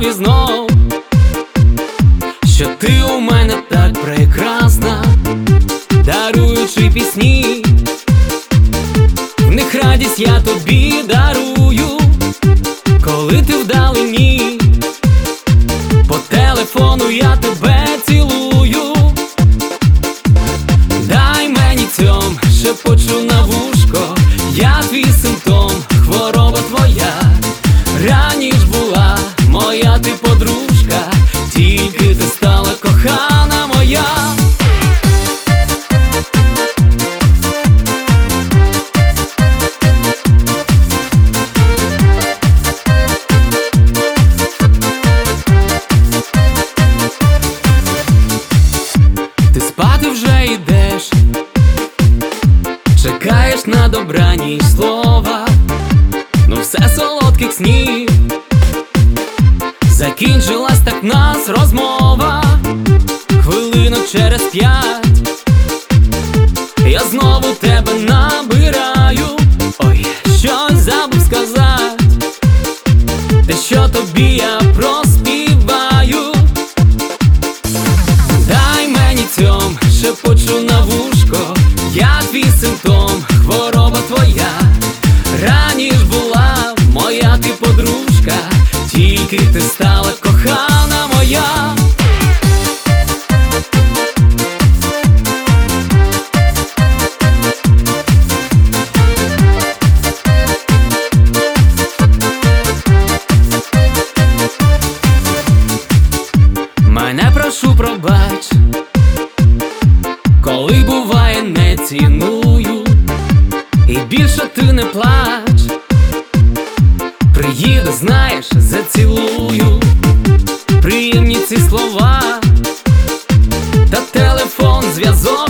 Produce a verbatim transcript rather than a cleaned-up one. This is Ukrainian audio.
сьогодні знов, що ти у мене так прекрасна, даруючи пісні, в них радість я тобі дарую, коли ти вдалині, по телефону я тебе цілую. Дай мені цьом, шепочу на вушко, я твій симптом, хвороба твоя. Раніш була моя ти подружка, тільки ти стала кохана моя. Ти спати вже йдеш, чекаєш на добраніч слова, ну все солодких снів. Закінчилась так нас розмова, хвилинок через п'ять я знову тебе набираю. Ой, щось забув сказати, те, що тобі я проспіваю. Дай мені цьом, шепочу на вушко, я твій симптом, хвороба твоя. Раніш була моя ти подружка, тільки ти стала кохана моя. Мене прошу пробач, коли буває не ціную, і більше ти не плач. Приїду, знаєш, зацілую, приємні ці слова, та телефон, зв'язок